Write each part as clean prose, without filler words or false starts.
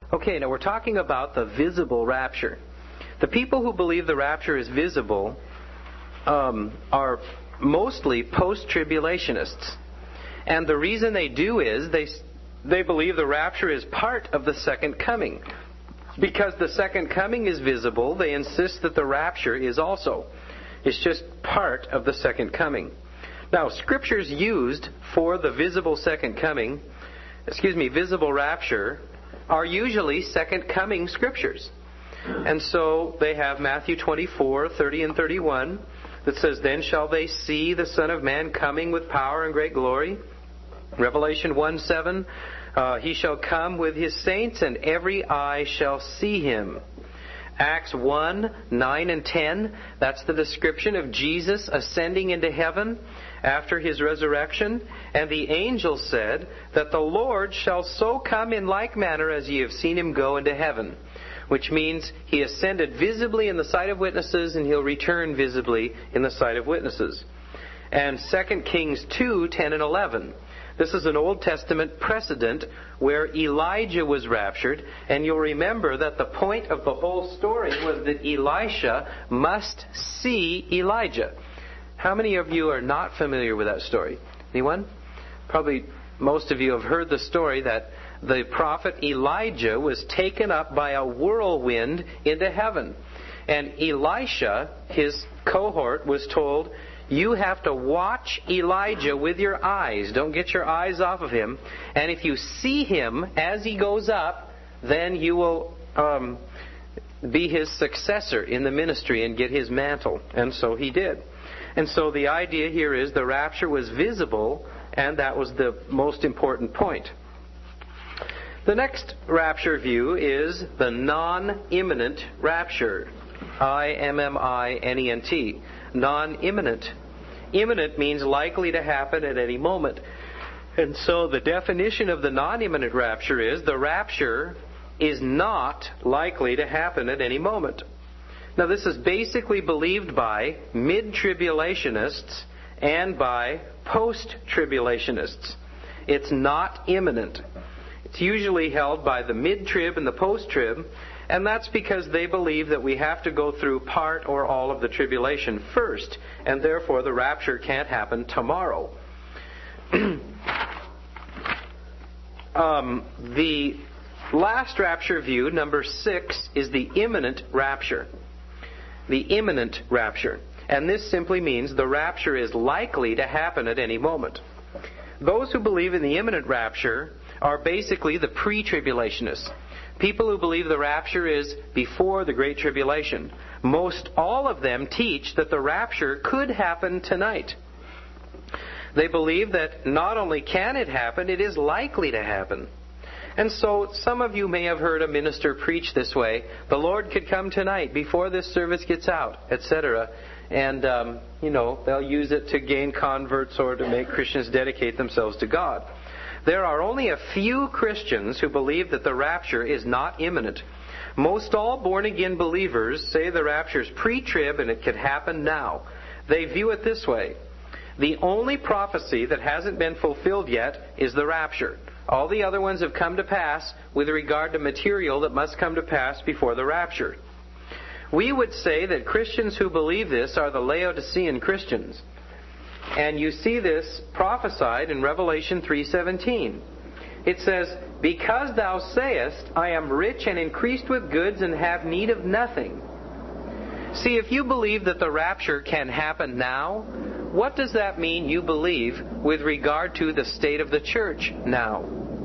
Okay, now we're talking about the visible rapture. The people who believe the rapture is visible are mostly post-tribulationists. And the reason they do is they believe the rapture is part of the second coming. Because the second coming is visible, they insist that the rapture is also. It's just part of the second coming. Now, scriptures used for the visible visible rapture are usually second coming scriptures. And so they have Matthew 24, 30 and 31 that says, "Then shall they see the Son of Man coming with power and great glory." Revelation 1:7, "He shall come with his saints, and every eye shall see him." Acts 1, 9 and 10, that's the description of Jesus ascending into heaven after his resurrection. "And the angel said that the Lord shall so come in like manner as ye have seen him go into heaven." Which means he ascended visibly in the sight of witnesses, and he'll return visibly in the sight of witnesses. And 2 Kings 2, 10 and 11. This is an Old Testament precedent where Elijah was raptured, and you'll remember that the point of the whole story was that Elisha must see Elijah. How many of you are not familiar with that story? Anyone? Probably most of you have heard the story that the prophet Elijah was taken up by a whirlwind into heaven. And Elisha, his cohort, was told, "You have to watch Elijah with your eyes. Don't get your eyes off of him. And if you see him as he goes up, then you will be his successor in the ministry and get his mantle." And so he did. And so the idea here is the rapture was visible, and that was the most important point. The next rapture view is the non-imminent rapture. IMMINENT. Non-imminent. Imminent means likely to happen at any moment. And so the definition of the non-imminent rapture is the rapture is not likely to happen at any moment. Now this is basically believed by mid-tribulationists and by post-tribulationists. It's not imminent. It's usually held by the mid-trib and the post-trib, and that's because they believe that we have to go through part or all of the tribulation first, and therefore the rapture can't happen tomorrow. The last rapture view, number 6, is the imminent rapture. The imminent rapture. And this simply means the rapture is likely to happen at any moment. Those who believe in the imminent rapture are basically the pre-tribulationists. People who believe the rapture is before the Great Tribulation. Most all of them teach that the rapture could happen tonight. They believe that not only can it happen, it is likely to happen. And so some of you may have heard a minister preach this way: the Lord could come tonight before this service gets out, etc. And, they'll use it to gain converts or to make Christians dedicate themselves to God. There are only a few Christians who believe that the rapture is not imminent. Most all born-again believers say the rapture is pre-trib and it could happen now. They view it this way: the only prophecy that hasn't been fulfilled yet is the rapture. All the other ones have come to pass with regard to material that must come to pass before the rapture. We would say that Christians who believe this are the Laodicean Christians. And you see this prophesied in Revelation 3:17. It says, "Because thou sayest, I am rich and increased with goods and have need of nothing." See, if you believe that the rapture can happen now, what does that mean you believe with regard to the state of the church now?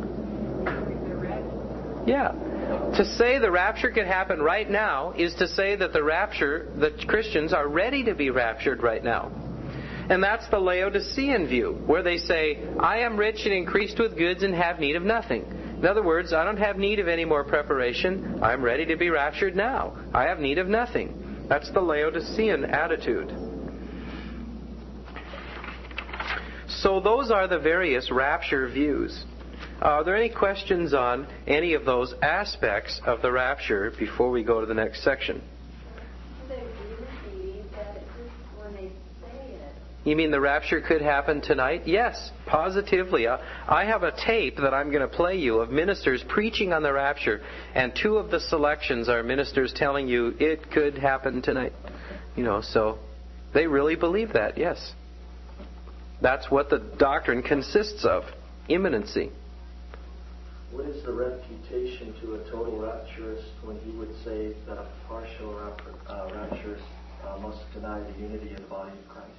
Yeah. To say the rapture can happen right now is to say that the Christians are ready to be raptured right now. And that's the Laodicean view, where they say, "I am rich and increased with goods and have need of nothing." In other words, I don't have need of any more preparation. I'm ready to be raptured now. I have need of nothing. That's the Laodicean attitude. So those are the various rapture views. Are there any questions on any of those aspects of the rapture before we go to the next section? They really believe that it's just when they say it, You mean the rapture could happen tonight? Yes, positively. I have a tape that I'm going to play you of ministers preaching on the rapture, and 2 of the selections are ministers telling you it could happen tonight. So they really believe that, yes. That's what the doctrine consists of, imminency. What is the refutation to a total rapturist when he would say that a partial rapturist must deny the unity of the body of Christ?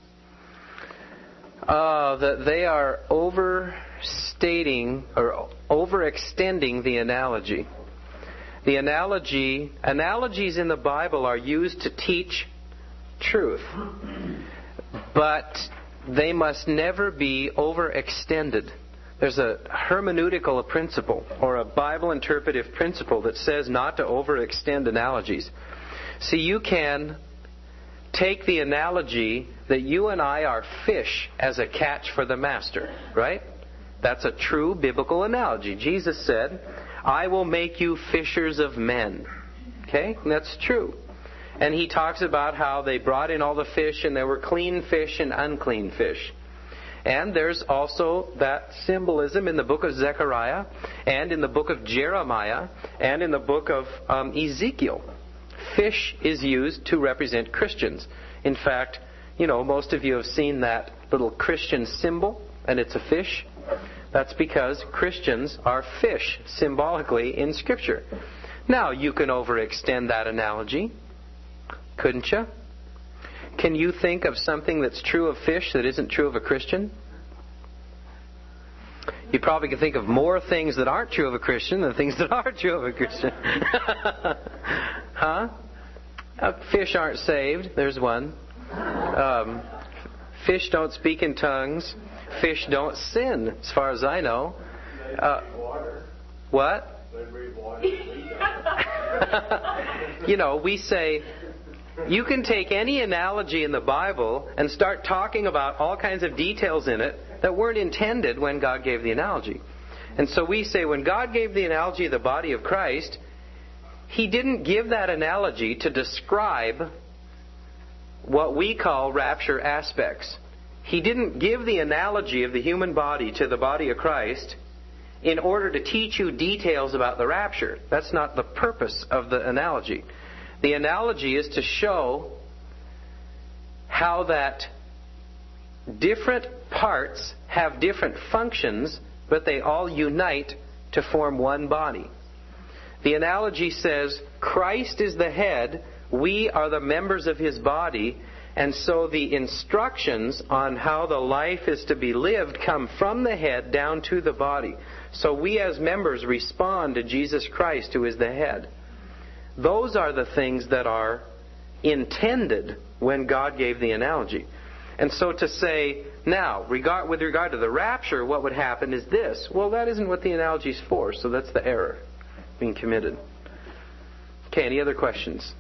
That they are overstating or overextending the analogy. The analogies in the Bible are used to teach truth, but they must never be overextended. There's a hermeneutical principle or a Bible interpretive principle that says not to overextend analogies. See, you can take the analogy that you and I are fish as a catch for the master, right? That's a true biblical analogy. Jesus said, I will make you fishers of men. Okay? And that's true. And he talks about how they brought in all the fish and there were clean fish and unclean fish. And there's also that symbolism in the book of Zechariah and in the book of Jeremiah and in the book of Ezekiel. Fish is used to represent Christians. In fact, most of you have seen that little Christian symbol, and it's a fish. That's because Christians are fish symbolically in Scripture. Now, you can overextend that analogy, couldn't you? Can you think of something that's true of fish that isn't true of a Christian? You probably can think of more things that aren't true of a Christian than things that are true of a Christian. Huh? Fish aren't saved. There's one. Fish don't speak in tongues. Fish don't sin, as far as I know. What? We say, you can take any analogy in the Bible and start talking about all kinds of details in it that weren't intended when God gave the analogy. And so we say when God gave the analogy of the body of Christ, He didn't give that analogy to describe what we call rapture aspects. He didn't give the analogy of the human body to the body of Christ in order to teach you details about the rapture. That's not the purpose of the analogy. The analogy is to show how that different parts have different functions, but they all unite to form one body. The analogy says Christ is the head, we are the members of His body, and so the instructions on how the life is to be lived come from the head down to the body. So we as members respond to Jesus Christ, who is the head. Those are the things that are intended when God gave the analogy. And so to say, now, with regard to the rapture, what would happen is this. Well, that isn't what the analogy is for, so that's the error being committed. Okay, any other questions?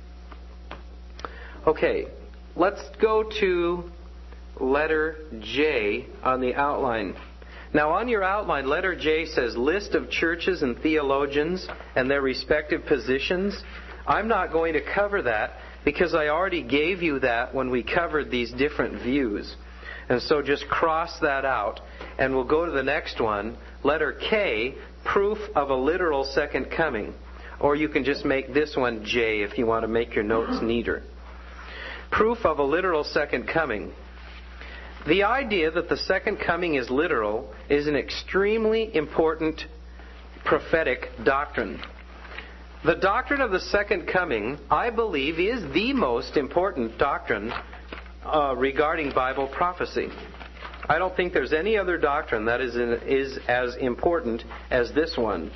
Okay, let's go to letter J on the outline. Now, on your outline, letter J says list of churches and theologians and their respective positions. I'm not going to cover that because I already gave you that when we covered these different views. And so just cross that out. And we'll go to the next one. Letter K, proof of a literal second coming. Or you can just make this one J if you want to make your notes neater. Proof of a literal second coming. The idea that the second coming is literal is an extremely important prophetic doctrine. The doctrine of the second coming, I believe, is the most important doctrine regarding Bible prophecy. I don't think there's any other doctrine that is as important as this one.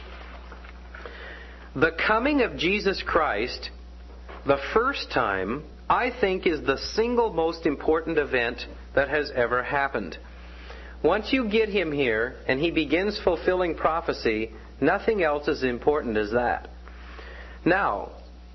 The coming of Jesus Christ, the first time, I think is the single most important event that has ever happened. Once you get Him here and He begins fulfilling prophecy, nothing else is important as that. Now,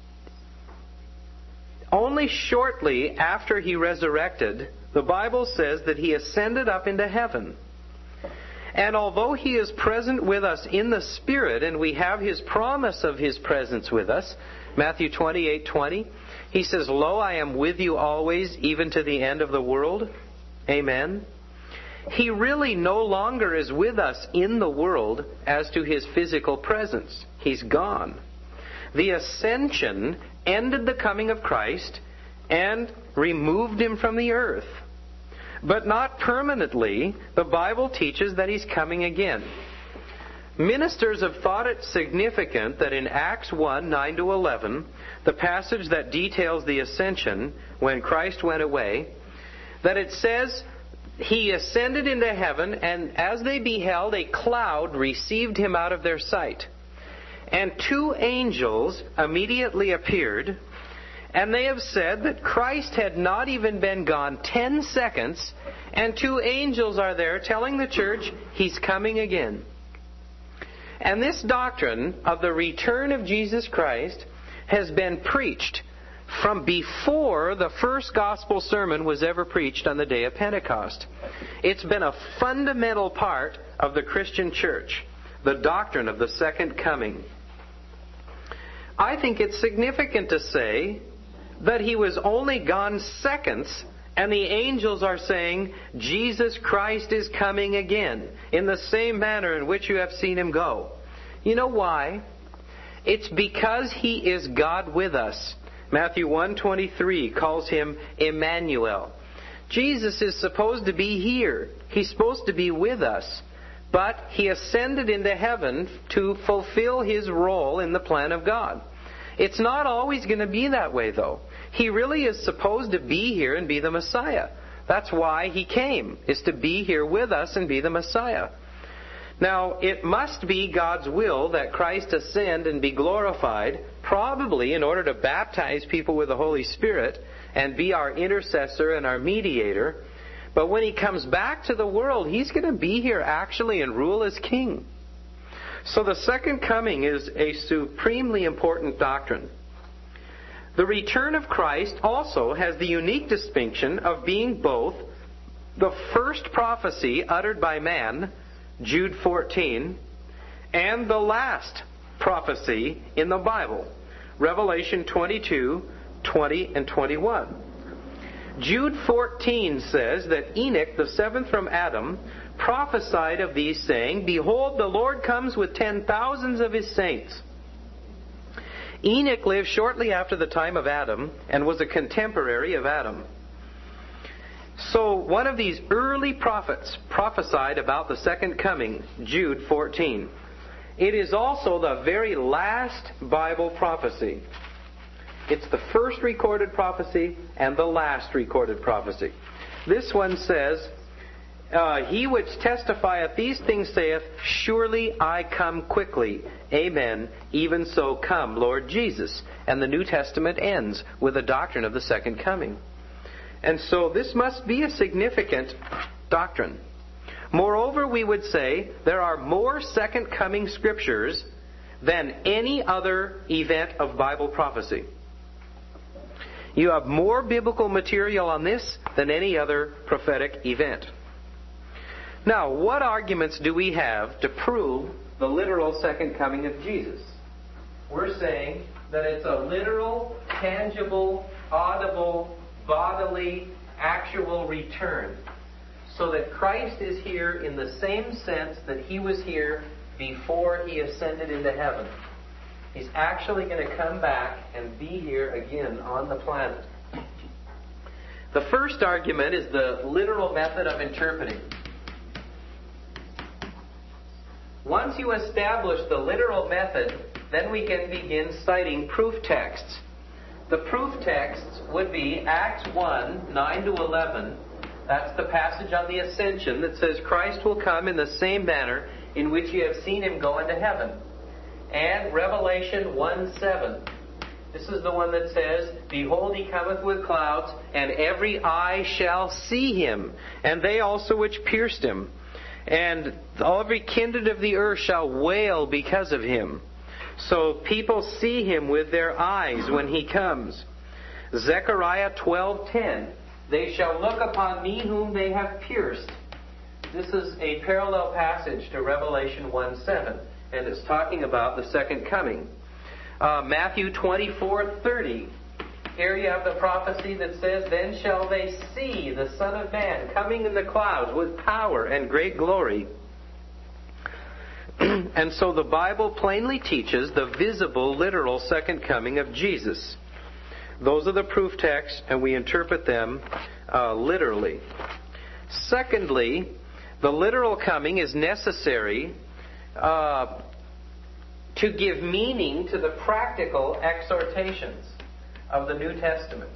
only shortly after He resurrected, the Bible says that He ascended up into heaven. And although He is present with us in the Spirit, and we have His promise of His presence with us, Matthew 28:20, He says, "Lo, I am with you always, even to the end of the world." Amen? He really no longer is with us in the world as to His physical presence. He's gone. The ascension ended the coming of Christ and removed Him from the earth. But not permanently. The Bible teaches that He's coming again. Ministers have thought it significant that in Acts 1, 9-11, the passage that details the ascension, when Christ went away, that it says, He ascended into heaven, and as they beheld, a cloud received Him out of their sight. And 2 angels immediately appeared, and they have said that Christ had not even been gone 10 seconds, and 2 angels are there telling the church He's coming again. And this doctrine of the return of Jesus Christ has been preached from before the first gospel sermon was ever preached on the day of Pentecost. It's been a fundamental part of the Christian church, the doctrine of the second coming. I think it's significant to say that He was only gone seconds, and the angels are saying, Jesus Christ is coming again, in the same manner in which you have seen Him go. You know why? It's because He is God with us. Matthew 1:23 calls Him Emmanuel. Jesus is supposed to be here. He's supposed to be with us. But He ascended into heaven to fulfill His role in the plan of God. It's not always going to be that way, though. He really is supposed to be here and be the Messiah. That's why He came, is to be here with us and be the Messiah. Now, it must be God's will that Christ ascend and be glorified, probably in order to baptize people with the Holy Spirit and be our intercessor and our mediator. But when He comes back to the world, He's going to be here actually and rule as King. So the second coming is a supremely important doctrine. The return of Christ also has the unique distinction of being both the first prophecy uttered by man, Jude 14, and the last prophecy in the Bible, Revelation 22, 20, and 21. Jude 14 says that Enoch, the seventh from Adam, prophesied of these, saying, Behold, the Lord comes with 10,000s of His saints. Enoch lived shortly after the time of Adam and was a contemporary of Adam. So one of these early prophets prophesied about the second coming, Jude 14. It is also the very last Bible prophecy. It's the first recorded prophecy and the last recorded prophecy. This one says, He which testifieth these things saith, Surely I come quickly. Amen. Even so come, Lord Jesus. And the New Testament ends with a doctrine of the second coming. And so this must be a significant doctrine. Moreover, we would say there are more second coming scriptures than any other event of Bible prophecy. You have more biblical material on this than any other prophetic event. Now, what arguments do we have to prove the literal second coming of Jesus? We're saying that it's a literal, tangible, audible, bodily, actual return. So that Christ is here in the same sense that He was here before He ascended into heaven. He's actually going to come back and be here again on the planet. The first argument is the literal method of interpreting. Once you establish the literal method, then we can begin citing proof texts. The proof texts would be Acts 1, 9-11. That's the passage on the ascension that says Christ will come in the same manner in which you have seen Him go into heaven. And Revelation 1:7. This is the one that says, Behold, He cometh with clouds, and every eye shall see Him, and they also which pierced Him. And every kindred of the earth shall wail because of Him. So people see Him with their eyes when He comes. Zechariah 12:10. They shall look upon me whom they have pierced. This is a parallel passage to Revelation 1:7. And it's talking about the second coming. Matthew 24:30. Here you have the prophecy that says, then shall they see the Son of Man coming in the clouds with power and great glory. And so the Bible plainly teaches the visible, literal second coming of Jesus. Those are the proof texts, and we interpret them literally. Secondly, the literal coming is necessary to give meaning to the practical exhortations of the New Testament.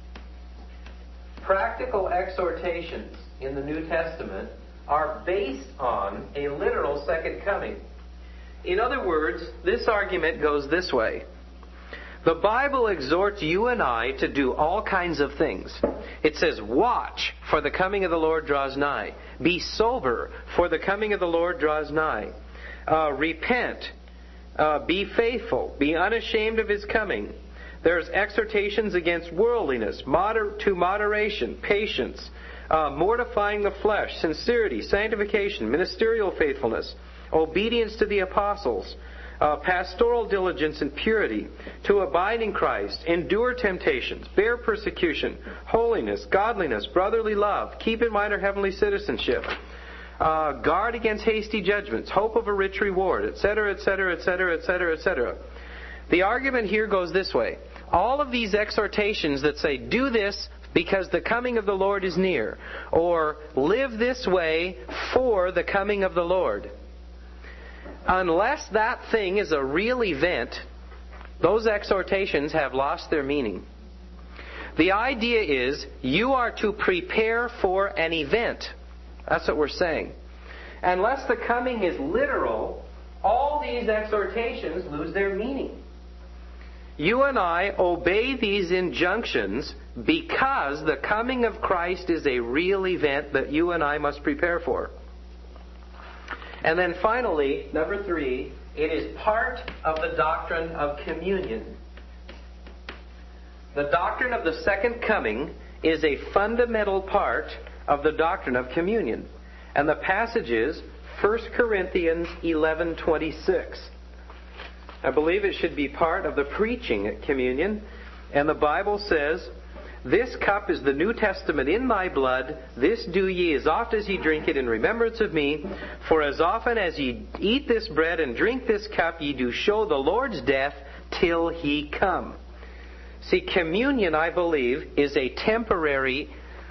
Practical exhortations in the New Testament are based on a literal second coming. In other words, this argument goes this way. The Bible exhorts you and I to do all kinds of things. It says, watch, for the coming of the Lord draws nigh. Be sober, for the coming of the Lord draws nigh. Repent. Be faithful. Be unashamed of His coming. There's exhortations against worldliness, to moderation, patience, mortifying the flesh, sincerity, sanctification, ministerial faithfulness, obedience to the apostles, pastoral diligence and purity, to abide in Christ, endure temptations, bear persecution, holiness, godliness, brotherly love, keep in mind our heavenly citizenship, guard against hasty judgments, hope of a rich reward, etc., etc., etc., etc., etc. The argument here goes this way. All of these exhortations that say, do this because the coming of the Lord is near, or live this way for the coming of the Lord. Unless that thing is a real event, those exhortations have lost their meaning. The idea is you are to prepare for an event. That's what we're saying. Unless the coming is literal, all these exhortations lose their meaning. You and I obey these injunctions because the coming of Christ is a real event that you and I must prepare for. And then finally, number 3, it is part of the doctrine of communion. The doctrine of the second coming is a fundamental part of the doctrine of communion. And the passage is 1 Corinthians 11:26. I believe it should be part of the preaching at communion. And the Bible says, this cup is the New Testament in my blood. This do ye as oft as ye drink it in remembrance of me. For as often as ye eat this bread and drink this cup, ye do show the Lord's death till He come. See, communion, I believe, is a temporary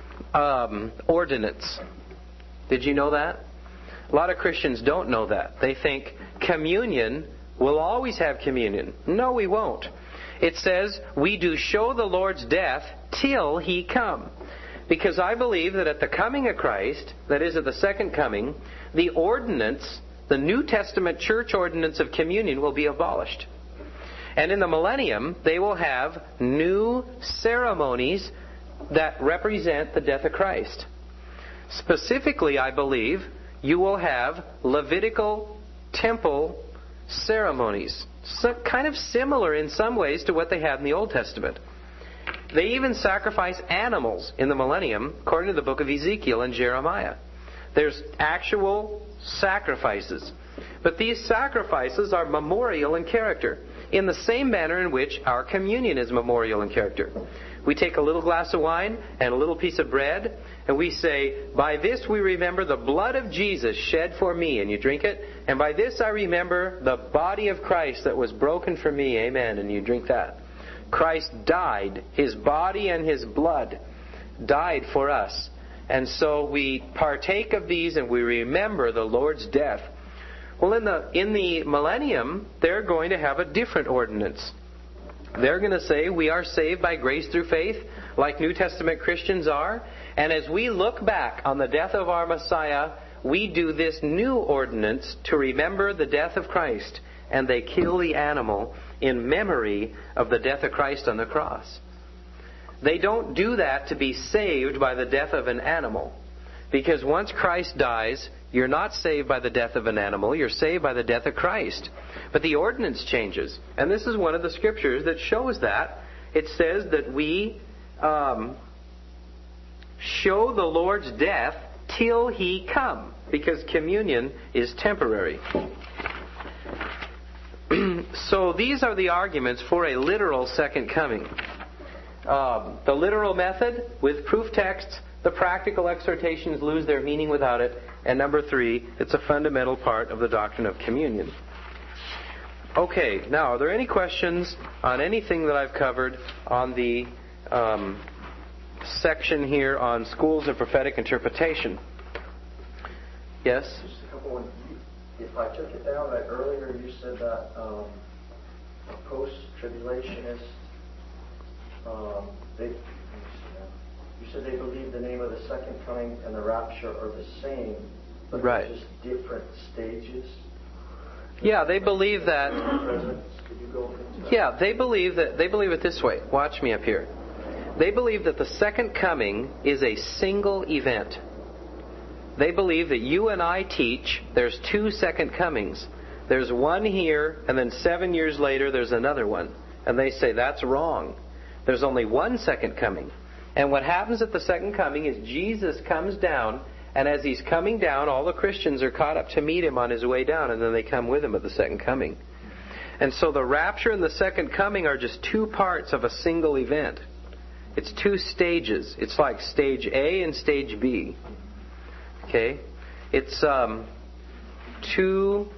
ordinance. Did you know that? A lot of Christians don't know that. They think communion, we'll always have communion. No, we won't. It says, we do show the Lord's death till He come. Because I believe that at the coming of Christ, that is at the second coming, the ordinance, the New Testament church ordinance of communion will be abolished. And in the millennium, they will have new ceremonies that represent the death of Christ. Specifically, I believe, you will have Levitical temple ceremonies, kind of similar in some ways to what they had in the Old Testament. They even sacrifice animals in the millennium, according to the book of Ezekiel and Jeremiah. There's actual sacrifices. But these sacrifices are memorial in character, in the same manner in which our communion is memorial in character. We take a little glass of wine and a little piece of bread, and we say, by this we remember the blood of Jesus shed for me, and you drink it. And by this I remember the body of Christ that was broken for me, amen, and you drink that. Christ died. His body and His blood died for us. And so we partake of these and we remember the Lord's death. Well, in the millennium, they're going to have a different ordinance. They're going to say we are saved by grace through faith, like New Testament Christians are. And as we look back on the death of our Messiah, we do this new ordinance to remember the death of Christ. And they kill the animal in memory of the death of Christ on the cross. They don't do that to be saved by the death of an animal. Because once Christ dies, you're not saved by the death of an animal, you're saved by the death of Christ. But the ordinance changes. And this is one of the scriptures that shows that. It says that we show the Lord's death till He come. Because communion is temporary. So these are the arguments for a literal second coming. the literal method with proof texts, the practical exhortations lose their meaning without it. And number 3, it's a fundamental part of the doctrine of communion. Okay, now, are there any questions on anything that I've covered on the section here on schools of prophetic interpretation? Yes? Just a couple. If I took it down right earlier, you said that a post-tribulationists, you said they believe the name of the second coming and the rapture are the same, but right. They're just different stages. Yeah, they believe that. Could you go into that? Yeah, they believe it this way. Watch me up here. They believe that the second coming is a single event. They believe that you and I teach there's 2 second comings. There's one here, and then 7 years later there's another one. And they say that's wrong. There's only 1 second coming. And what happens at the second coming is Jesus comes down, and as He's coming down, all the Christians are caught up to meet Him on His way down, and then they come with Him at the second coming. And so the rapture and the second coming are just 2 parts of a single event. It's 2 stages. It's like stage A and stage B. Okay? It's 2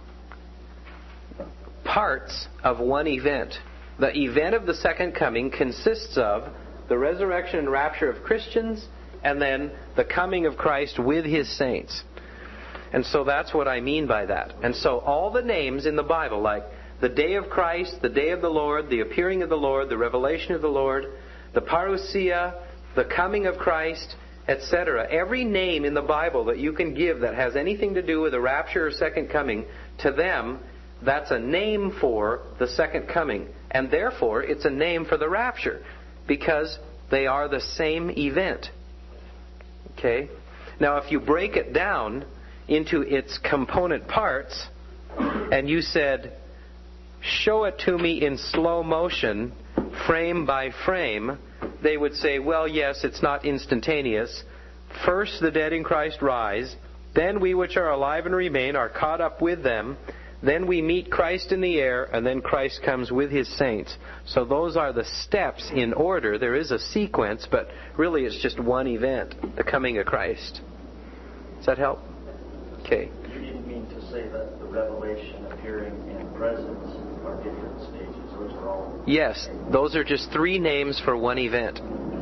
parts of one event. The event of the second coming consists of the resurrection and rapture of Christians, and then the coming of Christ with His saints. And so that's what I mean by that. And so all the names in the Bible, like the day of Christ, the day of the Lord, the appearing of the Lord, the revelation of the Lord, the parousia, the coming of Christ, etc. Every name in the Bible that you can give that has anything to do with the rapture or second coming, to them, that's a name for the second coming. And therefore, it's a name for the rapture, because they are the same event. Okay? Now, if you break it down into its component parts, and you said, show it to me in slow motion, frame by frame, they would say, well, yes, it's not instantaneous. First the dead in Christ rise, then we which are alive and remain are caught up with them, then we meet Christ in the air, and then Christ comes with His saints. So those are the steps in order. There is a sequence, but really it's just one event, the coming of Christ. Does that help? Okay. You didn't mean to say that the revelation, appearing, and presence are different stages. Those are all... Yes, those are just 3 names for one event.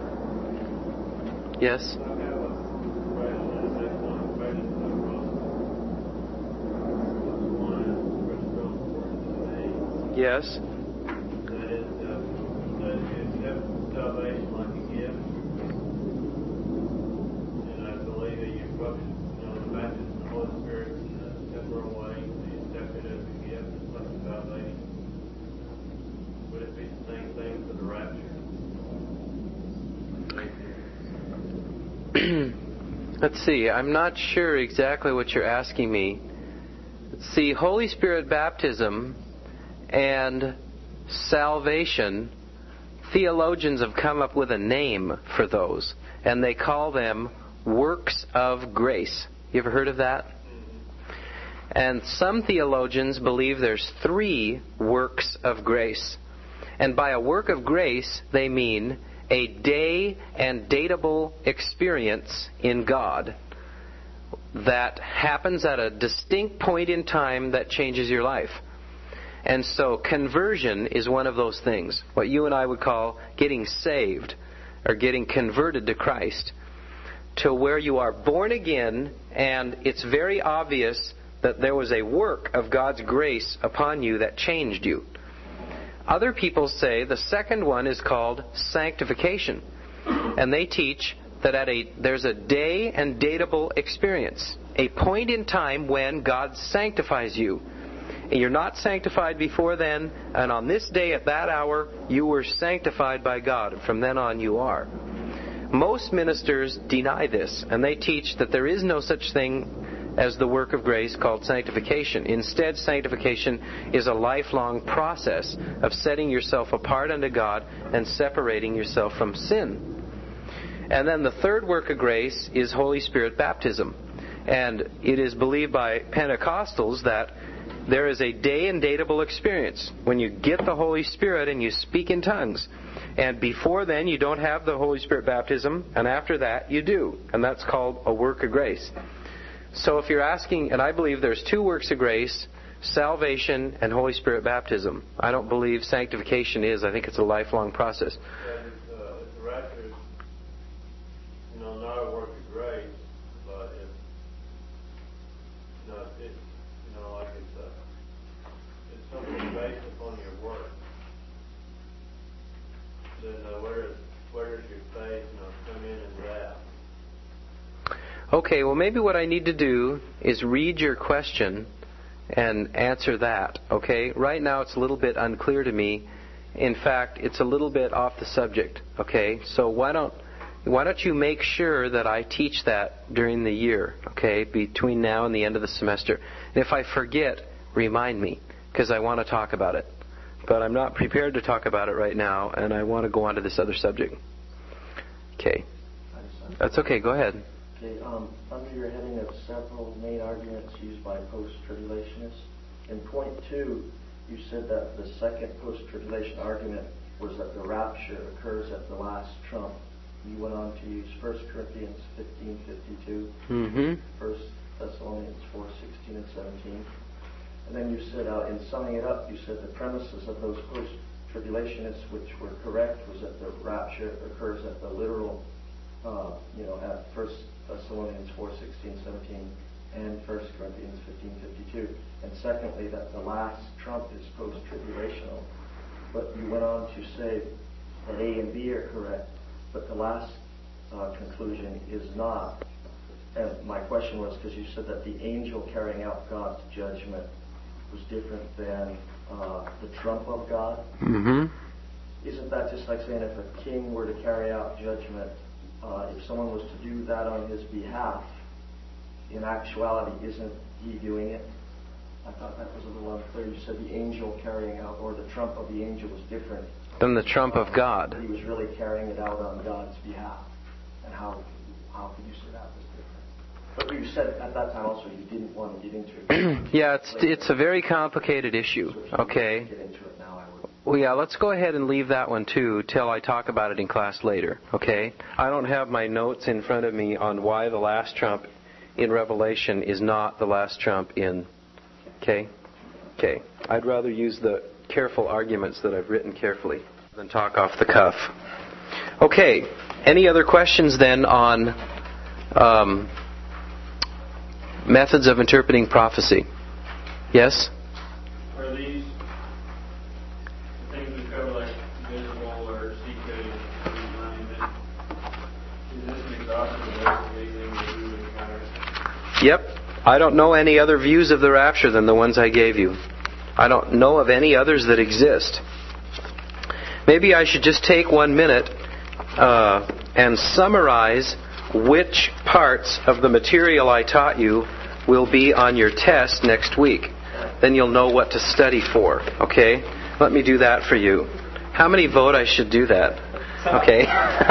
Yes? Yes. That is, that accept salvation like a gift, and I believe that you focus, the baptism of the Holy Spirit in a similar way. You accept it as a gift, it's like salvation. Would it be the same thing for the rapture? Let's see. I'm not sure exactly what you're asking me. Let's see. Holy Spirit baptism and salvation, theologians have come up with a name for those, and they call them works of grace. You ever heard of that? And some theologians believe there's 3 works of grace. And by a work of grace, they mean a day and datable experience in God that happens at a distinct point in time that changes your life. And so conversion is one of those things, what you and I would call getting saved or getting converted to Christ, to where you are born again, and it's very obvious that there was a work of God's grace upon you that changed you. Other people say the second one is called sanctification, and they teach that there's a day and datable experience, a point in time when God sanctifies you. And you're not sanctified before then, and on this day at that hour, you were sanctified by God. From then on, you are. Most ministers deny this, and they teach that there is no such thing as the work of grace called sanctification. Instead, sanctification is a lifelong process of setting yourself apart unto God and separating yourself from sin. And then the third work of grace is Holy Spirit baptism. And it is believed by Pentecostals that There is a day and datable experience when you get the Holy Spirit and you speak in tongues. And before then, you don't have the Holy Spirit baptism, and after that, you do. And that's called a work of grace. So if you're asking, and I believe there's 2 works of grace, salvation and Holy Spirit baptism. I don't believe sanctification is. I think it's a lifelong process. And if the rapture is, not a work of grace, but if, like it's something based upon your work, then where does your faith, come in and that? Okay, well maybe what I need to do is read your question and answer that, okay? Right now it's a little bit unclear to me. In fact, it's a little bit off the subject, okay? So why don't you make sure that I teach that during the year, okay, between now and the end of the semester. And if I forget, remind me, because I want to talk about it. But I'm not prepared to talk about it right now, and I want to go on to this other subject. Okay. That's okay, go ahead. Okay, under your heading of several main arguments used by post-tribulationists, in point 2, you said that the second post-tribulation argument was that the rapture occurs at the last trump. You went on to use 1 Corinthians 15:52, 1 Thessalonians 4:16 and 17. And then you said, in summing it up, you said the premises of those post-tribulationists, which were correct, was that the rapture occurs at the literal, at 1 Thessalonians 4:16, 17, and 1 Corinthians 15:52. And secondly, that the last trump is post-tribulational. But you went on to say that A and B are correct, but the last conclusion is not. And my question was, because you said that the angel carrying out God's judgment was different than the trump of God. Mm-hmm. Isn't that just like saying if a king were to carry out judgment, if someone was to do that on his behalf, in actuality, isn't he doing it? I thought that was a little unclear. You said the angel carrying out, or the trump of the angel was different than the trump of God. He was really carrying it out on God's behalf. And how could you say that was different? But you said at that time also you didn't want to get into it. Yeah, it's a very complicated issue. Okay. Get into it now, I would. Well, yeah, let's go ahead and leave that one too till I talk about it in class later. Okay. I don't have my notes in front of me on why the last trump in Revelation is not the last trump in. Okay. I'd rather use the careful arguments that I've written carefully than talk off the cuff. Okay. Any other questions then on methods of interpreting prophecy? Yes? Are these things we cover like visible or secret and alignment? Is this an exhaustive list of anything that we would encounter? Yep. I don't know any other views of the rapture than the ones I gave you. I don't know of any others that exist. Maybe I should just take 1 minute and summarize which parts of the material I taught you will be on your test next week. Then you'll know what to study for. Okay? Let me do that for you. How many vote I should do that? Okay.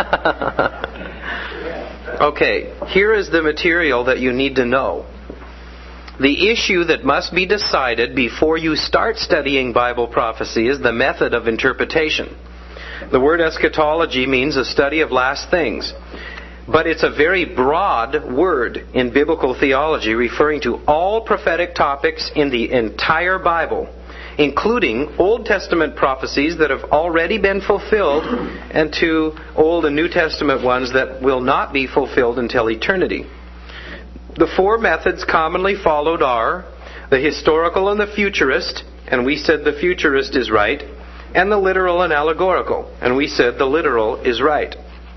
Okay. Here is the material that you need to know. The issue that must be decided before you start studying Bible prophecy is the method of interpretation. The word eschatology means a study of last things. But it's a very broad word in biblical theology, referring to all prophetic topics in the entire Bible, including Old Testament prophecies that have already been fulfilled and to Old and New Testament ones that will not be fulfilled until eternity. The 4 methods commonly followed are the historical and the futurist, and we said the futurist is right, and the literal and allegorical, and we said the literal is right.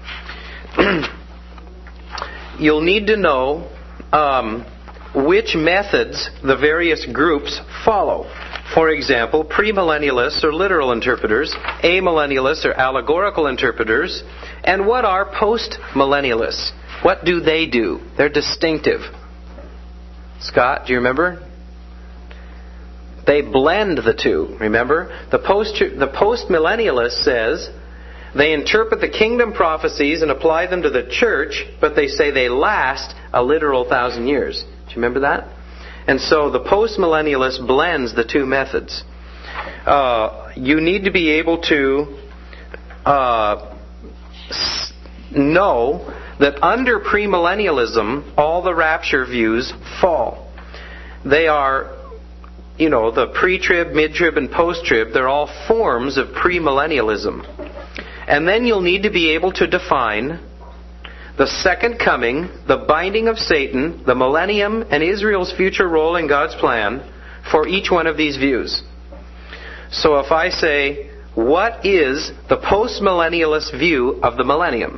You'll need to know which methods the various groups follow. For example, premillennialists are literal interpreters, amillennialists are allegorical interpreters, and what are postmillennialists? What do they do? They're distinctive. Scott, do you remember? They blend the two, remember? The postmillennialist says they interpret the kingdom prophecies and apply them to the church, but they say they last a literal 1,000 years. Do you remember that? And so the postmillennialist blends the two methods. You need to be able to know that under premillennialism, all the rapture views fall. They are, the pre-trib, mid-trib, and post-trib, they're all forms of premillennialism. And then you'll need to be able to define the second coming, the binding of Satan, the millennium, and Israel's future role in God's plan for each one of these views. So if I say, what is the postmillennialist view of the millennium?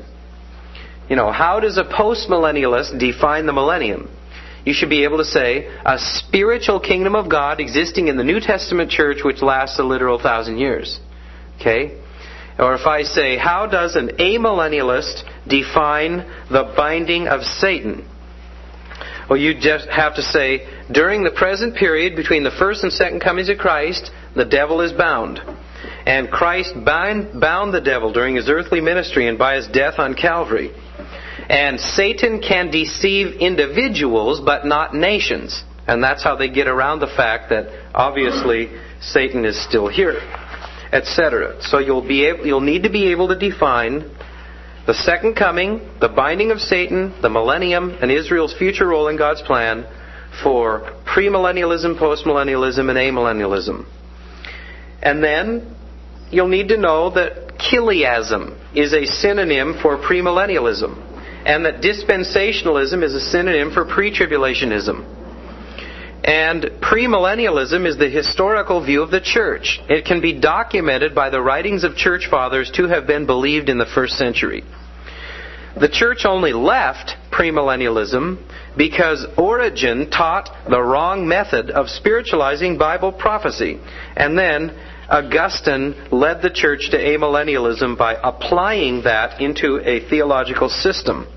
How does a postmillennialist define the millennium? You should be able to say, a spiritual kingdom of God existing in the New Testament church which lasts a literal 1,000 years. Okay? Or if I say, how does an amillennialist define the binding of Satan? Well, you just have to say, during the present period between the first and second comings of Christ, the devil is bound. And Christ bound the devil during his earthly ministry and by his death on Calvary. And Satan can deceive individuals, but not nations. And that's how they get around the fact that obviously Satan is still here, etc. So you'll need to be able to define the second coming, the binding of Satan, the millennium, and Israel's future role in God's plan for premillennialism, postmillennialism, and amillennialism. And then you'll need to know that chiliasm is a synonym for premillennialism, and that dispensationalism is a synonym for pre-tribulationism. And premillennialism is the historical view of the church. It can be documented by the writings of church fathers to have been believed in the first century. The church only left premillennialism because Origen taught the wrong method of spiritualizing Bible prophecy. And then Augustine led the church to amillennialism by applying that into a theological system.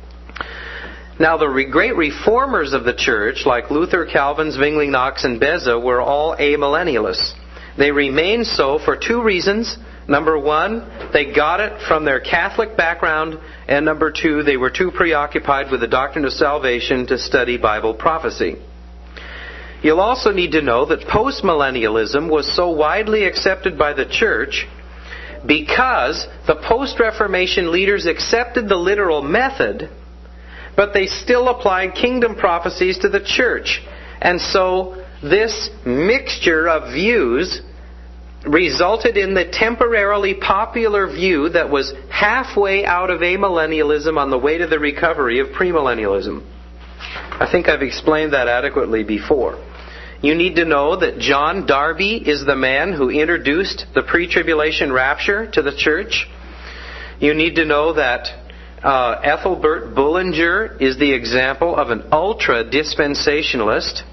Now, the great reformers of the church, like Luther, Calvin, Zwingli, Knox, and Beza, were all amillennialists. They remained so for two reasons. Number one, they got it from their Catholic background. And number two, they were too preoccupied with the doctrine of salvation to study Bible prophecy. You'll also need to know that postmillennialism was so widely accepted by the church because the post-Reformation leaders accepted the literal method, but they still applied kingdom prophecies to the church. And so this mixture of views resulted in the temporarily popular view that was halfway out of amillennialism on the way to the recovery of premillennialism. I think I've explained that adequately before. You need to know that John Darby is the man who introduced the pre-tribulation rapture to the church. You need to know that Ethelbert Bullinger is the example of an ultra-dispensationalist,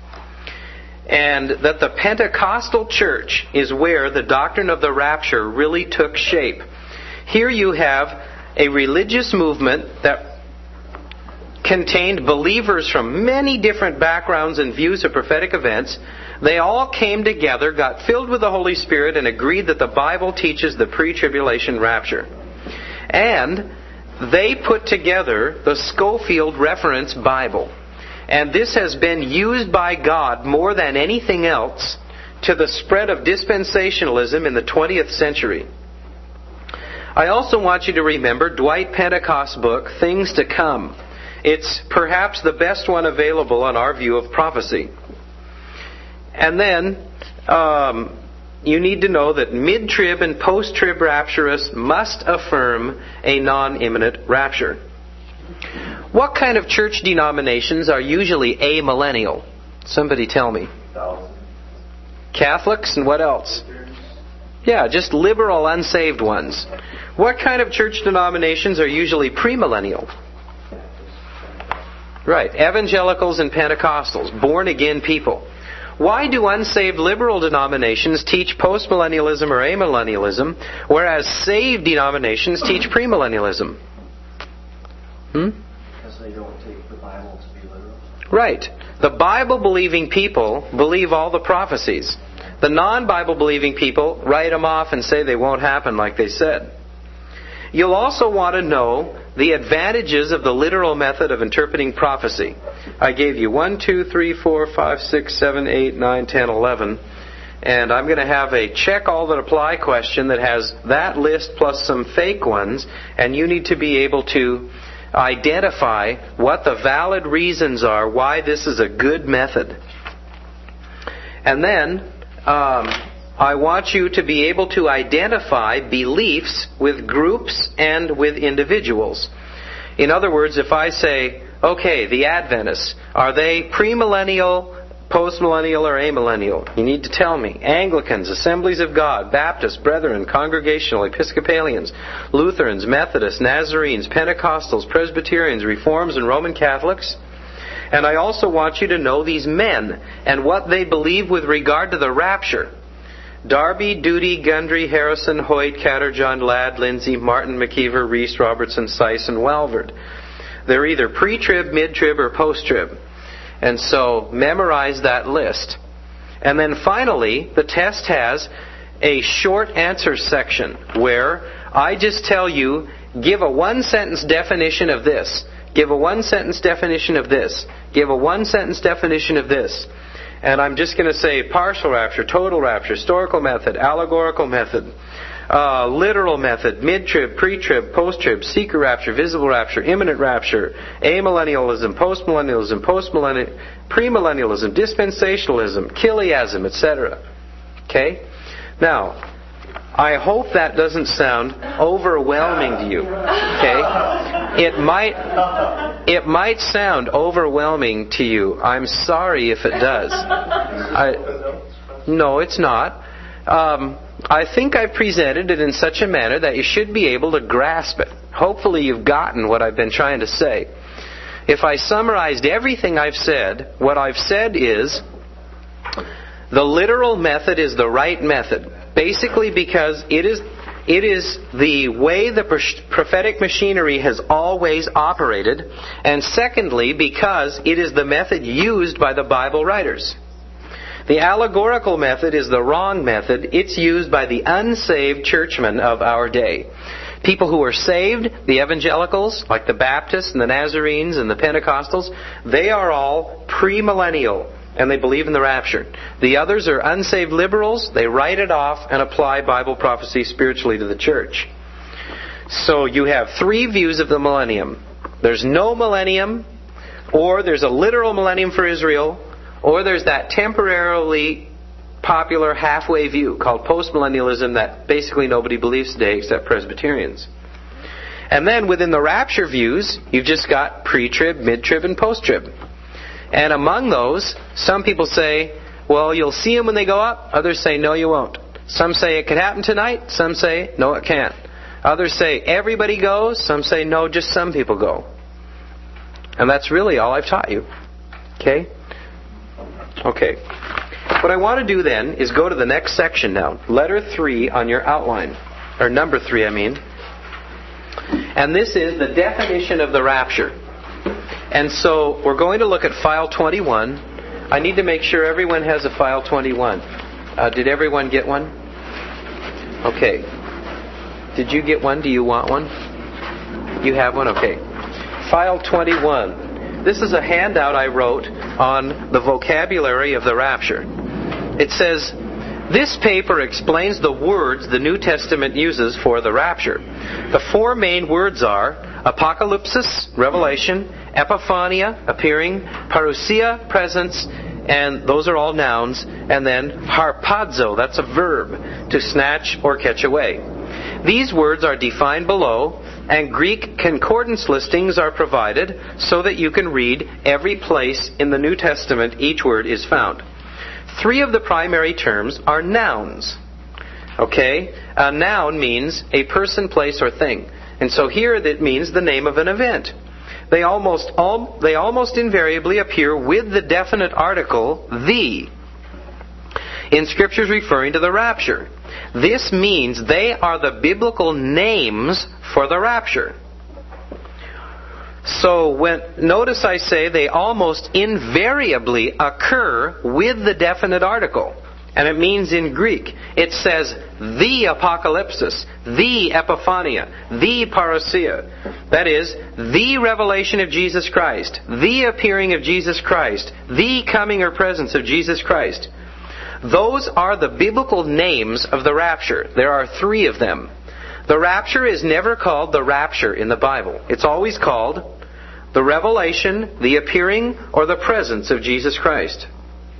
and that the Pentecostal church is where the doctrine of the rapture really took shape. Here you have a religious movement that contained believers from many different backgrounds and views of prophetic events. They all came together, got filled with the Holy Spirit, and agreed that the Bible teaches the pre-tribulation rapture. And they put together the Scofield Reference Bible. And this has been used by God more than anything else to the spread of dispensationalism in the 20th century. I also want you to remember Dwight Pentecost's book, Things to Come. It's perhaps the best one available on our view of prophecy. And then you need to know that mid-trib and post-trib rapturists must affirm a non-imminent rapture. What kind of church denominations are usually amillennial? Somebody tell me. Catholics and what else? Yeah, just liberal, unsaved ones. What kind of church denominations are usually premillennial? Right, evangelicals and Pentecostals, born-again people. Why do unsaved liberal denominations teach postmillennialism or amillennialism, whereas saved denominations teach premillennialism? Because they don't take the Bible to be literal. Right. The Bible-believing people believe all the prophecies. The non-Bible-believing people write them off and say they won't happen like they said. You'll also want to know the advantages of the literal method of interpreting prophecy. I gave you 1, 2, 3, 4, 5, 6, 7, 8, 9, 10, 11. And I'm going to have a check all that apply question that has that list plus some fake ones. And you need to be able to identify what the valid reasons are why this is a good method. And then I want you to be able to identify beliefs with groups and with individuals. In other words, if I say, okay, the Adventists, are they premillennial, postmillennial, or amillennial? You need to tell me. Anglicans, Assemblies of God, Baptists, Brethren, Congregational, Episcopalians, Lutherans, Methodists, Nazarenes, Pentecostals, Presbyterians, Reforms, and Roman Catholics. And I also want you to know these men and what they believe with regard to the rapture. Darby, Doody, Gundry, Harrison, Hoyt, Catterjohn, Ladd, Lindsay, Martin, McKeever, Reese, Robertson, Seiss, and Walvard. They're either pre-trib, mid-trib, or post-trib. And so memorize that list. And then finally, the test has a short answer section where I just tell you, give a one-sentence definition of this. Give a one-sentence definition of this. Give a one-sentence definition of this. And I'm just going to say partial rapture, total rapture, historical method, allegorical method, literal method, mid-trib, pre-trib, post-trib, secret rapture, visible rapture, imminent rapture, amillennialism, postmillennialism, premillennialism, dispensationalism, chiliasm, etc. Okay? Now, I hope that doesn't sound overwhelming to you. Okay? It might sound overwhelming to you. I'm sorry if it does. No, it's not. I think I've presented it in such a manner that you should be able to grasp it. Hopefully you've gotten what I've been trying to say. If I summarized everything I've said, what I've said is the literal method is the right method. Basically because it is the way the prophetic machinery has always operated. And secondly, because it is the method used by the Bible writers. The allegorical method is the wrong method. It's used by the unsaved churchmen of our day. People who are saved, the evangelicals, like the Baptists and the Nazarenes and the Pentecostals, they are all premillennial. And they believe in the rapture. The others are unsaved liberals. They write it off and apply Bible prophecy spiritually to the church. So you have three views of the millennium. There's no millennium, or there's a literal millennium for Israel, or there's that temporarily popular halfway view called postmillennialism that basically nobody believes today except Presbyterians. And then within the rapture views, you've just got pre-trib, mid-trib, and post-trib. And among those, some people say, well, you'll see them when they go up. Others say, no, you won't. Some say it could happen tonight. Some say, no, it can't. Others say, everybody goes. Some say, no, just some people go. And that's really all I've taught you. Okay? Okay. What I want to do then is go to the next section now. Letter 3 on your outline. Or number 3, I mean. And this is the definition of the rapture. And so we're going to look at file 21. I need to make sure everyone has a file 21. Did everyone get one? Okay. Did you get one? Do you want one? You have one? Okay. File 21. This is a handout I wrote on the vocabulary of the rapture. It says, this paper explains the words the New Testament uses for the rapture. The four main words are apocalypsis, revelation, epiphania, appearing, parousia, presence, and those are all nouns, and then harpazo, that's a verb, to snatch or catch away. These words are defined below, and Greek concordance listings are provided so that you can read every place in the New Testament each word is found. 3 of the primary terms are nouns. Okay? A noun means a person, place, or thing. And so here it means the name of an event. They almost invariably appear with the definite article, the, in scriptures referring to the rapture. This means they are the biblical names for the rapture. So notice I say they almost invariably occur with the definite article. And it means in Greek, it says the apocalypsis, the epiphania, the parousia. That is, the revelation of Jesus Christ, the appearing of Jesus Christ, the coming or presence of Jesus Christ. Those are the biblical names of the rapture. There are 3 of them. The rapture is never called the rapture in the Bible. It's always called the revelation, the appearing, or the presence of Jesus Christ.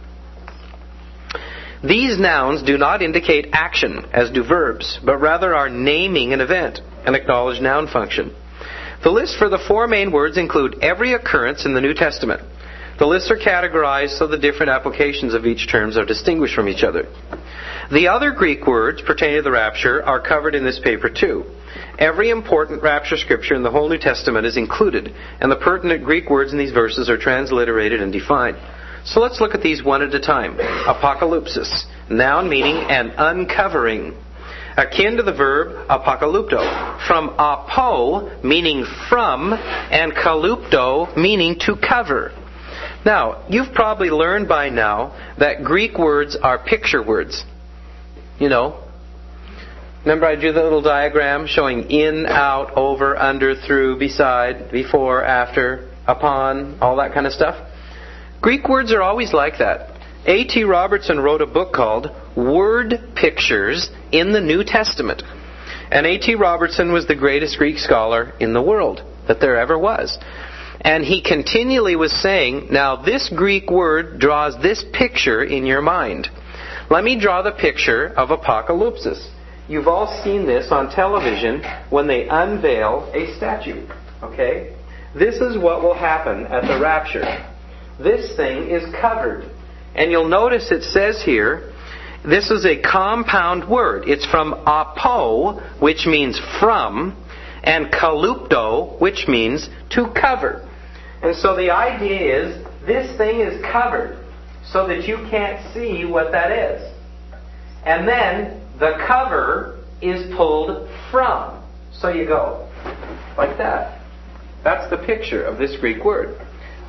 These nouns do not indicate action, as do verbs, but rather are naming an event, an acknowledged noun function. The list for the 4 main words include every occurrence in the New Testament. The lists are categorized so the different applications of each term are distinguished from each other. The other Greek words pertaining to the rapture are covered in this paper too. Every important rapture scripture in the whole New Testament is included, and the pertinent Greek words in these verses are transliterated and defined. So let's look at these one at a time. Apocalypsis, noun meaning an uncovering. Akin to the verb apocalypto, from apo, meaning from, and kalypto, meaning to cover. Now, you've probably learned by now that Greek words are picture words. You know, remember I drew the little diagram showing in, out, over, under, through, beside, before, after, upon, all that kind of stuff? Greek words are always like that. A.T. Robertson wrote a book called Word Pictures in the New Testament. And A.T. Robertson was the greatest Greek scholar in the world that there ever was. And he continually was saying, now this Greek word draws this picture in your mind. Let me draw the picture of apocalypsis. You've all seen this on television when they unveil a statue. Okay? This is what will happen at the rapture. This thing is covered. And you'll notice it says here, this is a compound word. It's from apo, which means from, and kalypto, which means to cover. And so the idea is, this thing is covered so that you can't see what that is. And then the cover is pulled from. So you go like that. That's the picture of this Greek word.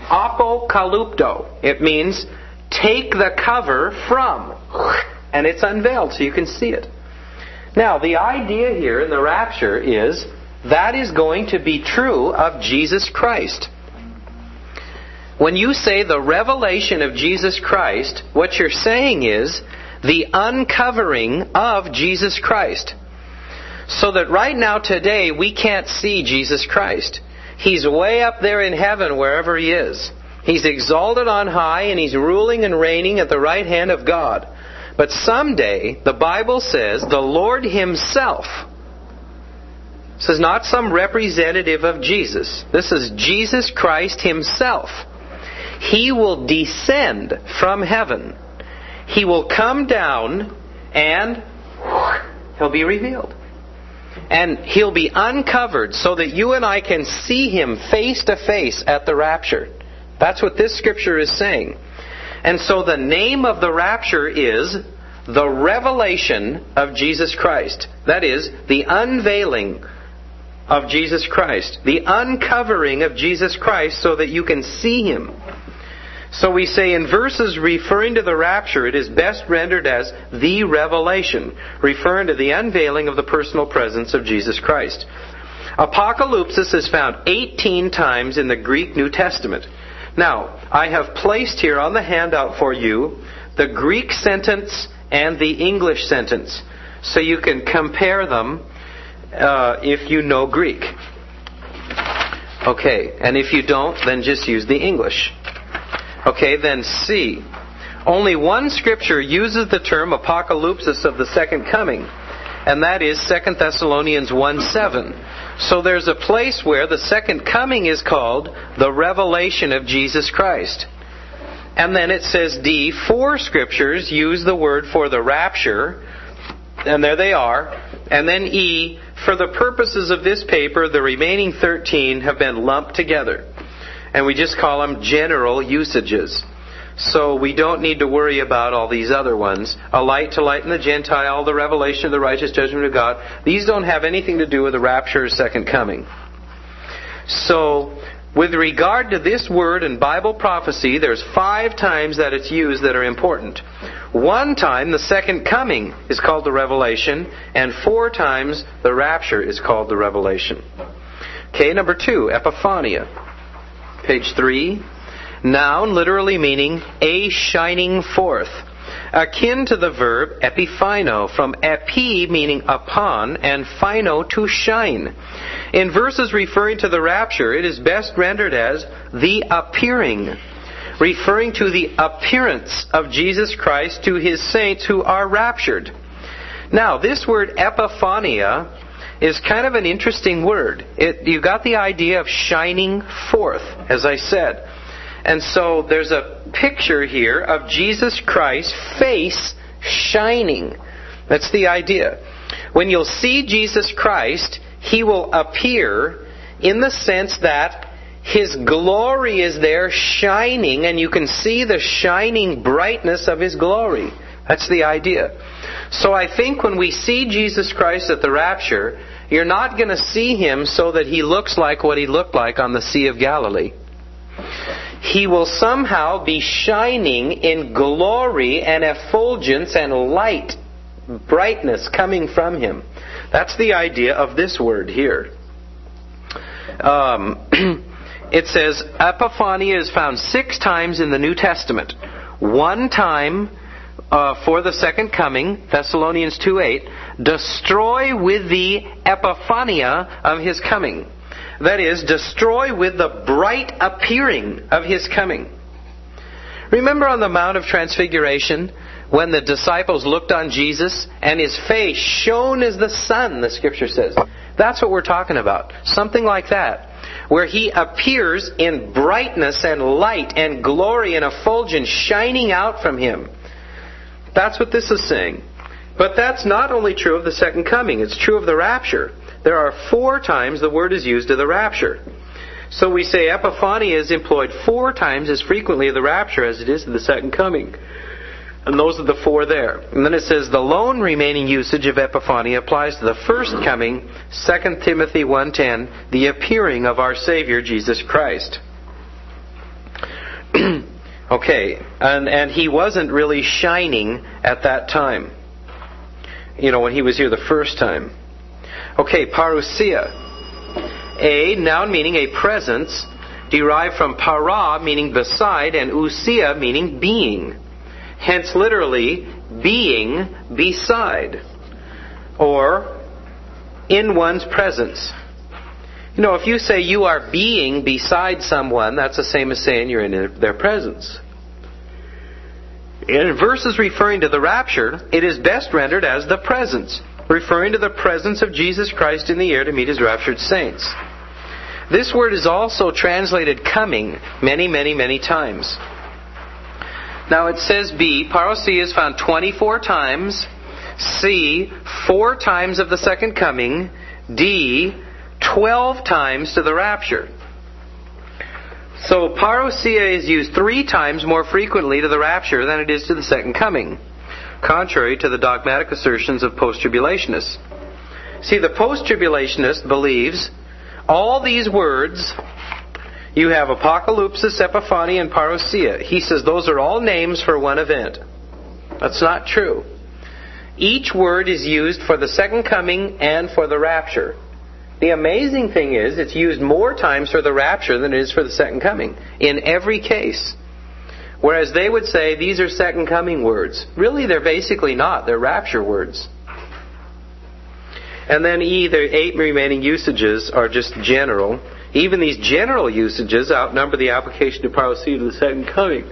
Apokalypto. It means take the cover from. And it's unveiled so you can see it. Now, the idea here in the rapture is that is going to be true of Jesus Christ. When you say the revelation of Jesus Christ, what you're saying is the uncovering of Jesus Christ. So that right now today we can't see Jesus Christ. He's way up there in heaven wherever He is. He's exalted on high and He's ruling and reigning at the right hand of God. But someday, the Bible says, the Lord Himself, this is not some representative of Jesus. This is Jesus Christ Himself. He will descend from heaven. He will come down and He'll be revealed. And He'll be uncovered so that you and I can see Him face to face at the rapture. That's what this scripture is saying. And so the name of the rapture is the revelation of Jesus Christ. That is, the unveiling of Jesus Christ. The uncovering of Jesus Christ so that you can see Him. So we say in verses referring to the rapture, it is best rendered as the revelation, referring to the unveiling of the personal presence of Jesus Christ. Apocalypsis is found 18 times in the Greek New Testament. Now, I have placed here on the handout for you the Greek sentence and the English sentence, so you can compare them if you know Greek. Okay, and if you don't, then just use the English. Okay, then C. Only one scripture uses the term apocalypsis of the second coming, and that is 2 Thessalonians 1:7. So there's a place where the second coming is called the revelation of Jesus Christ. And then it says D, 4 scriptures use the word for the rapture, and there they are. And then E, for the purposes of this paper, the remaining 13 have been lumped together. And we just call them general usages. So we don't need to worry about all these other ones. A light to lighten the Gentile, the revelation of the righteous judgment of God. These don't have anything to do with the rapture or second coming. So With regard to this word in Bible prophecy, there's 5 times that it's used that are important. 1 time, the second coming is called the revelation, and 4 times the rapture is called the revelation. Okay, number 2, epiphania. Page 3. Noun, literally meaning a shining forth. Akin to the verb epiphino, from epi meaning upon and phino to shine. In verses referring to the rapture, it is best rendered as the appearing, referring to the appearance of Jesus Christ to His saints who are raptured. Now, this word epiphania is kind of an interesting word. You got the idea of shining forth, as I said. And so there's a picture here of Jesus Christ's face shining. That's the idea. When you'll see Jesus Christ, He will appear in the sense that His glory is there shining, and you can see the shining brightness of His glory. That's the idea. So I think when we see Jesus Christ at the rapture, you're not going to see Him so that He looks like what He looked like on the Sea of Galilee. He will somehow be shining in glory and effulgence and light, brightness coming from Him. That's the idea of this word here. It says epiphania is found 6 times in the New Testament. 1 time for the second coming, Thessalonians 2:8, destroy with the epiphania of His coming. That is, destroy with the bright appearing of His coming. Remember on the Mount of Transfiguration, when the disciples looked on Jesus and His face shone as the sun, the Scripture says. That's what we're talking about. Something like that. Where He appears in brightness and light and glory and effulgence shining out from Him. That's what this is saying. But that's not only true of the second coming. It's true of the rapture. There are 4 times the word is used of the rapture. So we say epiphania is employed 4 times as frequently of the rapture as it is of the second coming. And those are the 4 there. And then it says the lone remaining usage of epiphania applies to the first coming, 2 Timothy 1:10, the appearing of our Savior Jesus Christ. Okay, and He wasn't really shining at that time. You know, when He was here the first time. Okay, parousia. A, noun meaning a presence, derived from para, meaning beside, and ousia, meaning being. Hence, literally, being beside, or in one's presence. You know, if you say you are being beside someone, that's the same as saying you're in their presence. In verses referring to the rapture, it is best rendered as the presence, referring to the presence of Jesus Christ in the air to meet His raptured saints. This word is also translated coming many, many, many times. Now it says B, parousia is found 24 times. C, 4 times of the second coming. D, 12 times to the rapture. So parousia is used 3 times more frequently to the rapture than it is to the second coming, contrary to the dogmatic assertions of post-tribulationists. See, the post-tribulationist believes all these words, you have apocalypsis, epiphania, and parousia. He says those are all names for one event. That's not true. Each word is used for the second coming and for the rapture. The amazing thing is it's used more times for the rapture than it is for the second coming, in every case. Whereas they would say these are second coming words. Really, they're basically not. They're rapture words. And then E, the 8 remaining usages are just general. Even these general usages outnumber the application of parousia to the second coming.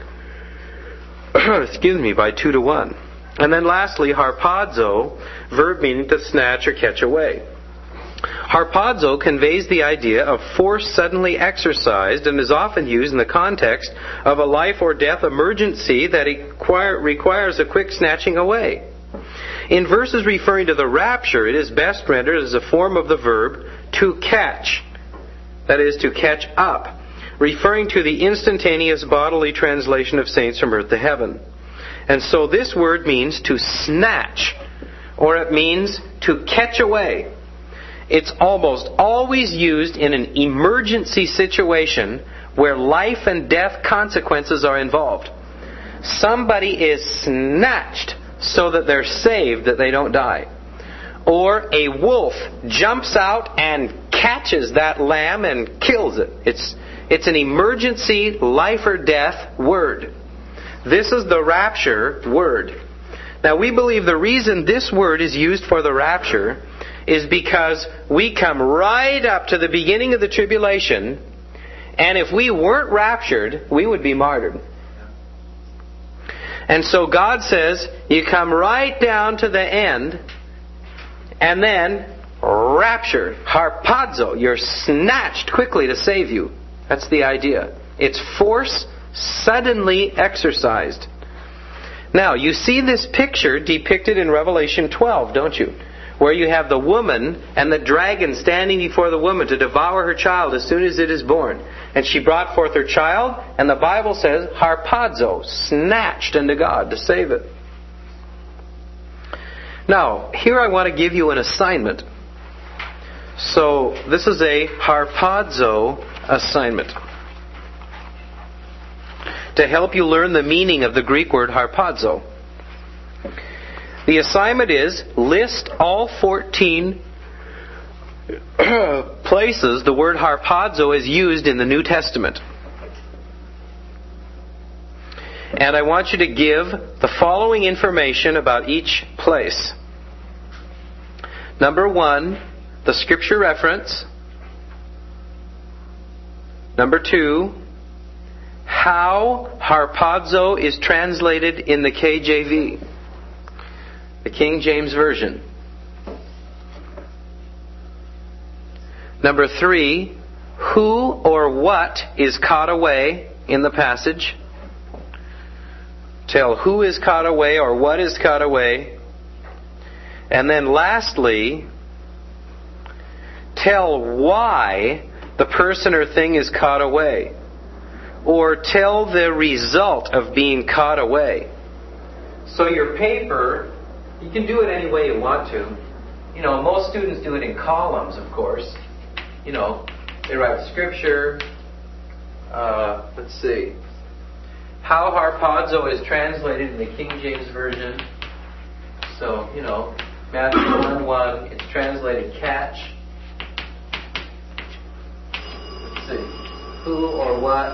By 2 to 1. And then lastly, harpazo, verb meaning to snatch or catch away. Harpazo conveys the idea of force suddenly exercised and is often used in the context of a life or death emergency that requires a quick snatching away. In verses referring to the rapture, it is best rendered as a form of the verb to catch, that is, to catch up, referring to the instantaneous bodily translation of saints from earth to heaven. And so this word means to snatch, or it means to catch away. It's almost always used in an emergency situation where life and death consequences are involved. Somebody is snatched so that they're saved, that they don't die. Or a wolf jumps out and catches that lamb and kills it. It's an emergency life or death word. This is the rapture word. Now we believe the reason this word is used for the rapture is because we come right up to the beginning of the tribulation, and if we weren't raptured, we would be martyred. And so God says, you come right down to the end, and then rapture, harpazo, you're snatched quickly to save you. That's the idea. It's force suddenly exercised. Now, you see this picture depicted in Revelation 12, don't you? Where you have the woman and the dragon standing before the woman to devour her child as soon as it is born. And she brought forth her child, and the Bible says, harpazo, snatched unto God to save it. Now, here I want to give you an assignment. So, this is a harpazo assignment to help you learn the meaning of the Greek word harpazo. The assignment is, list all 14 places the word harpazo is used in the New Testament. And I want you to give the following information about each place. Number 1, the scripture reference. Number 2, how harpazo is translated in the KJV, the King James Version. Number 3, who or what is caught away in the passage. Tell who is caught away or what is caught away. And then lastly, tell why the person or thing is caught away. Or tell the result of being caught away. So your paper, you can do it any way you want to. You know, most students do it in columns, of course. You know, they write scripture. Let's see. How harpazo is translated in the King James Version. So, you know, Matthew 1:1, it's translated catch. Let's see. Who or what,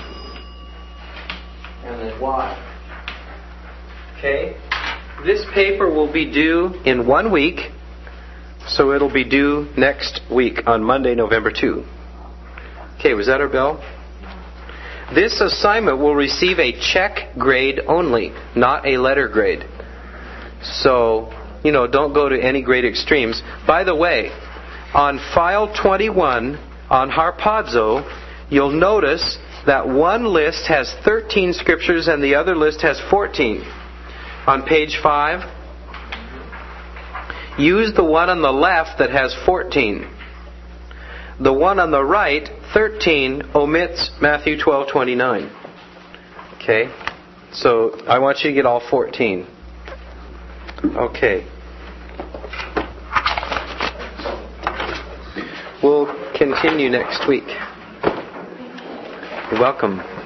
and then why. Okay? This paper will be due in 1 week, so it'll be due next week on Monday, November 2. Okay, was that our bell? This assignment will receive a check grade only, not a letter grade. So, you know, don't go to any great extremes. By the way, on file 21 on harpazo, you'll notice that one list has 13 scriptures and the other list has 14. On page 5, use the one on the left that has 14. The one on the right, 13, omits Matthew 12:29. Okay? So I want you to get all 14. Okay. We'll continue next week. You're welcome.